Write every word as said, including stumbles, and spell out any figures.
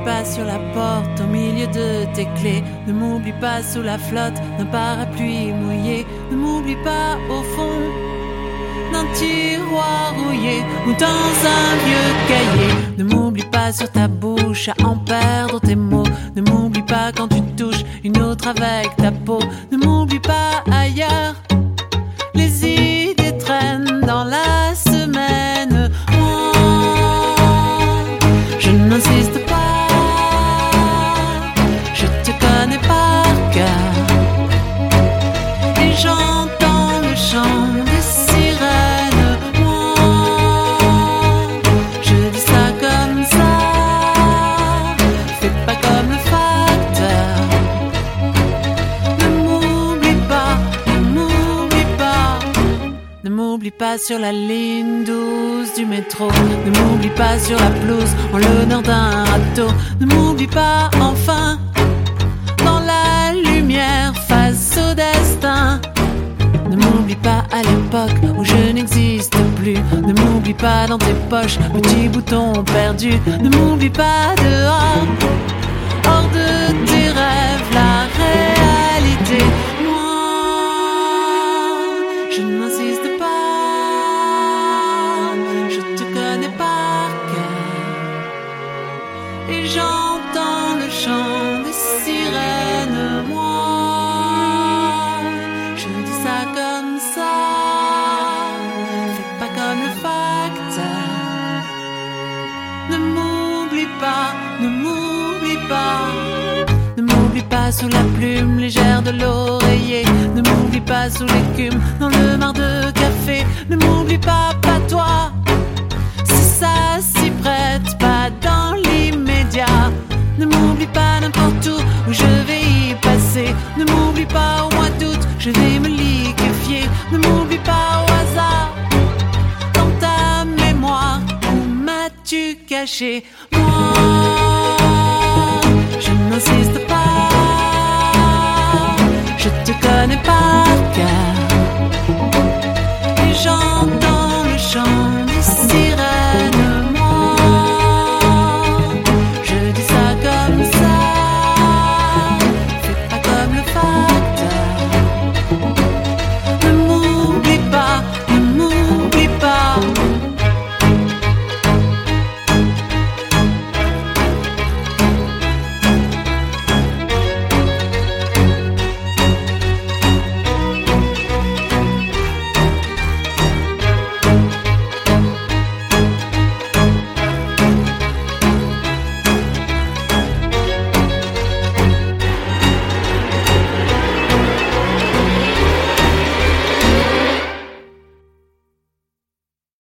pas sur la porte au milieu de tes clés. Ne m'oublie pas sous la flotte d'un parapluie mouillé. Ne m'oublie pas au fond d'un tiroir rouillé ou dans un vieux cahier. Ne m'oublie pas sur ta bouche à en perdre tes mots. Ne m'oublie pas quand tu touches une autre avec ta peau. Ne m'oublie pas ailleurs. Les idées traînent dans la semaine. Moi, je n'insiste pas. Je te connais par cœur. Et j'entends le chant des sirènes. Moi, je dis ça comme ça. Fais pas comme le facteur. Ne m'oublie pas, ne m'oublie pas. Ne m'oublie pas sur la ligne douze du métro. Ne m'oublie pas sur la pelouse en l'honneur d'un râteau. Ne m'oublie pas enfin dans la lumière face au destin. Ne m'oublie pas à l'époque où je n'existe plus. Ne m'oublie pas dans tes poches, petit bouton perdu. Ne m'oublie pas dehors, hors de tes rêves, la réalité. Moi, je n'insiste pas. Je te connais par cœur. Et j'entends le chant des sirènes. Moi, je dis ça comme ça. Fais pas comme le facteur. Ne m'oublie pas, ne m'oublie pas. Ne m'oublie pas sous la plume légère de l'oreiller. Ne m'oublie pas sous l'écume dans le mar de café. Ne m'oublie pas, pas toi. Si ça s'y prête, pas dans l'immédiat. Ne m'oublie pas n'importe où, où je vais y passer. Ne m'oublie pas au mois d'août, je vais me liquéfier. Ne m'oublie pas au hasard, dans ta mémoire, où m'as-tu caché? Moi,